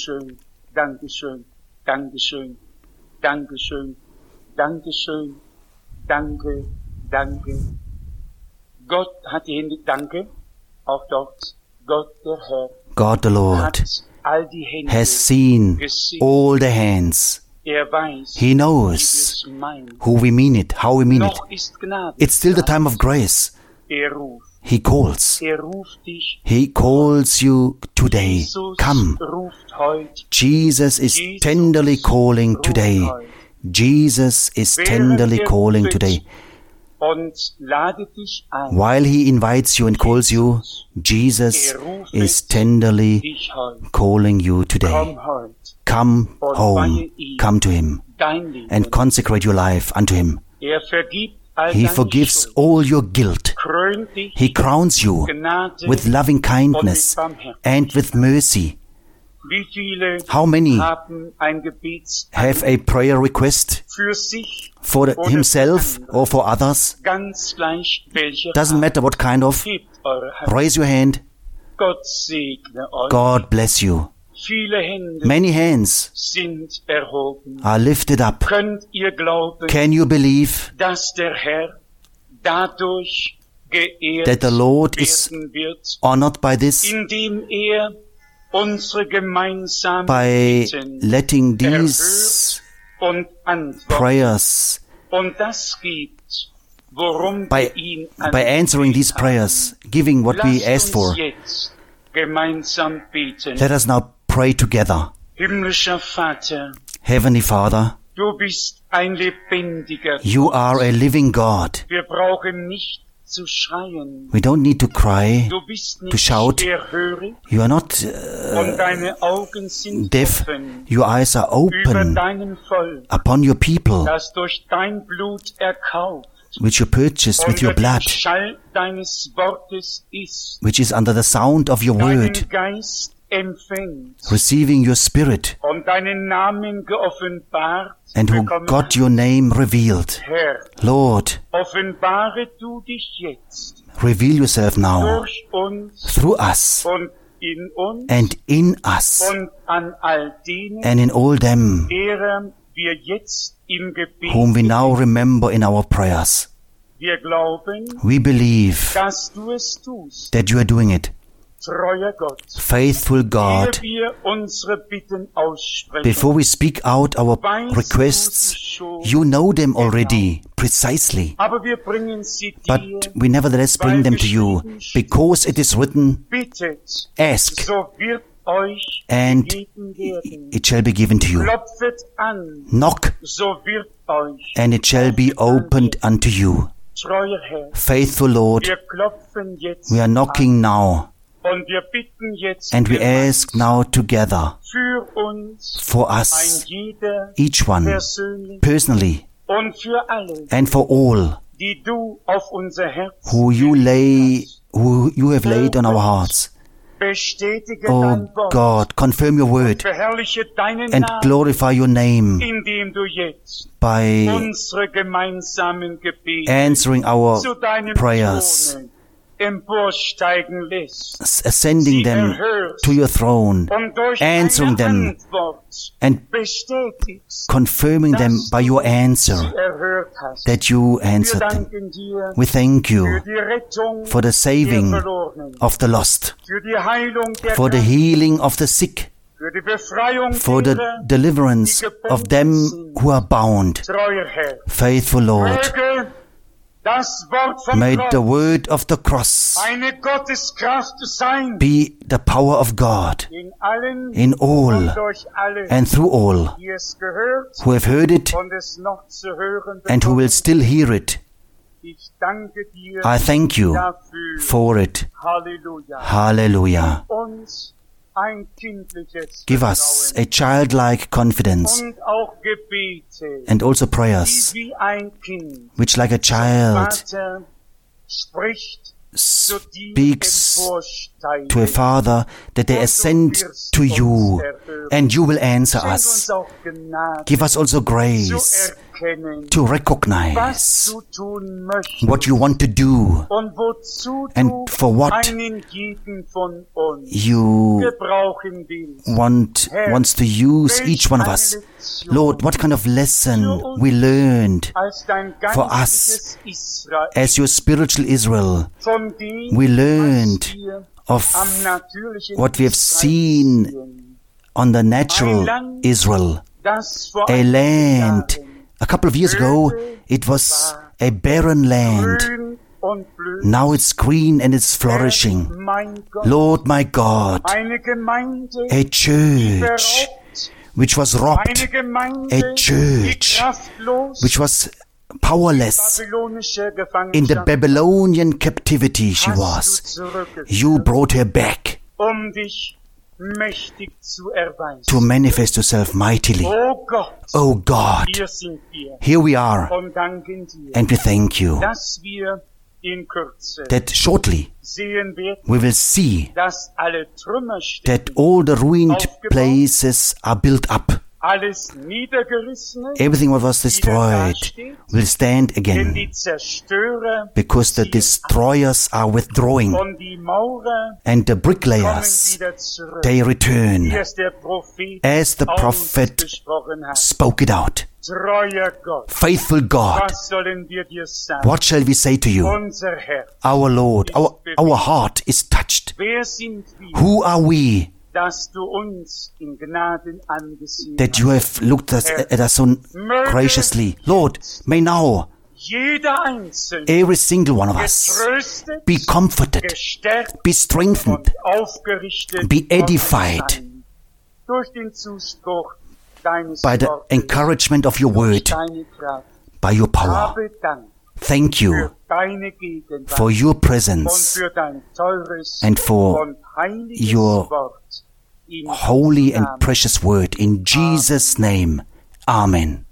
Dankeschön, Dankeschön, Dankeschön, danke, danke. Gott hat die Hände, danke, auch dort, Gott der Herr. God the Lord has seen all the hands. He knows who we mean it, how we mean it. It's still the time of grace. He calls. He calls you today. Come. Jesus is tenderly calling today. Jesus is tenderly calling today. While He invites you and calls you, Jesus is tenderly calling you today. Come home. Come to Him and consecrate your life unto Him. He forgives all your guilt. He crowns you with loving kindness and with mercy. How many have a prayer request for himself or for others? Doesn't matter what kind of. Raise your hand. God bless you. Many hands are lifted up. Can you believe that the Lord is honored by this? By letting these prayers, by answering these prayers, giving what we asked for. Let us now pray together. Heavenly Father, you are a living God. We don't need to cry, to shout. You are not deaf. Your eyes are open upon your people, which you purchased with your blood, which is under the sound of your word, receiving your Spirit, and who got your name revealed. Lord, reveal yourself now through us and in us and in all them whom we now remember in our prayers. We believe that you are doing it. Faithful God, before we speak out our requests, you know them already precisely. But we nevertheless bring them to you, because it is written, ask, and it shall be given to you. Knock, and it shall be opened unto you. Faithful Lord, we are knocking now, and we ask now together for us, each one, personally, and for all who you have laid on our hearts. Oh God, confirm your word and glorify your name by answering our prayers, ascending them to your throne, answering them and confirming them by your answer that you answered them. We thank you for the saving of the lost, for the healing of the sick, for the deliverance of them who are bound. Faithful Lord, may the word of the cross be the power of God in all and through all who have heard it and who will still hear it. I thank you for it. Hallelujah. Give us a childlike confidence and also prayers which like a child speaks to a father, that they ascend to you and you will answer us. Give us also grace to recognize what you want to do and for what you wants to use each one of us. Lord, what kind of lesson we learned for us as your spiritual Israel. We learned of what we have seen on the natural Israel, a land. A couple of years ago, it was a barren land. Now it's green and it's flourishing. Lord, my God, a church which was robbed, a church which was powerless. In the Babylonian captivity she was. You brought her back to manifest yourself mightily. Oh God, here we are, and we thank you that shortly we will see that all the ruined places are built up. Everything what was destroyed will stand again, because the destroyers are withdrawing and the bricklayers, they return, as the prophet spoke it out. Faithful God, what shall we say to you? Our Lord, our heart is touched. Who are we that you have looked at us so graciously? Lord, may now every single one of us be comforted, be strengthened, be edified by the encouragement of your word, by your power. Thank you for your presence and for your holy and precious word. In Jesus' name, Amen.